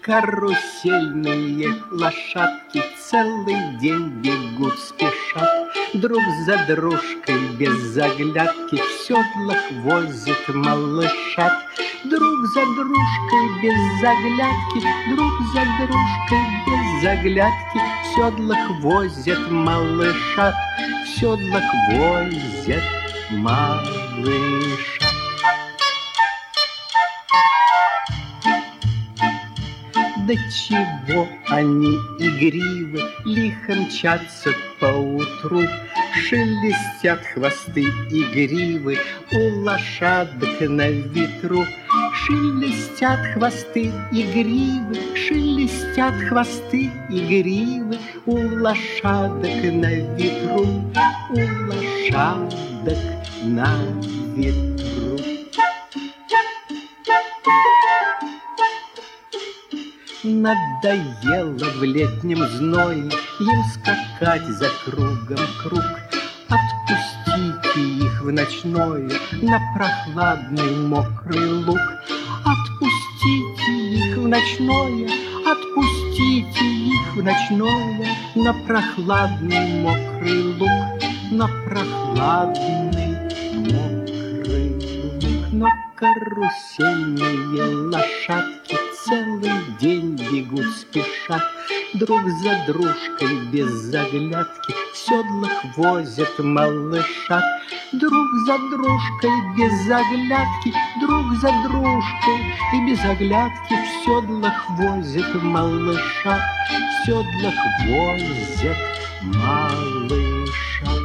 Карусельные лошадки целый день бегут, спешат, друг за дружкой без оглядки в седлах возят малышат. Друг за дружкой без оглядки, друг за дружкой без оглядки в седлах возят малышат, в седлах возят малышат. Да чего они игривы, лихо мчатся поутру, шелестят хвосты и гривы у лошадок на ветру. Шелестят хвосты и гривы, шелестят хвосты и гривы у лошадок на ветру, у лошадок на ветру. Надоело в летнем зное им скакать за кругом круг. Отпустите их в ночное на прохладный мокрый луг. Отпустите их в ночное, отпустите их в ночное на прохладный мокрый луг, на прохладный мокрый луг. Но карусельные лошадки целый день бегут, спешат, друг за дружкой без оглядки в седлах возят малышат. Друг за дружкой без оглядки, друг за дружкой и без оглядки в седлах возят малышат, в седлах возят малышат.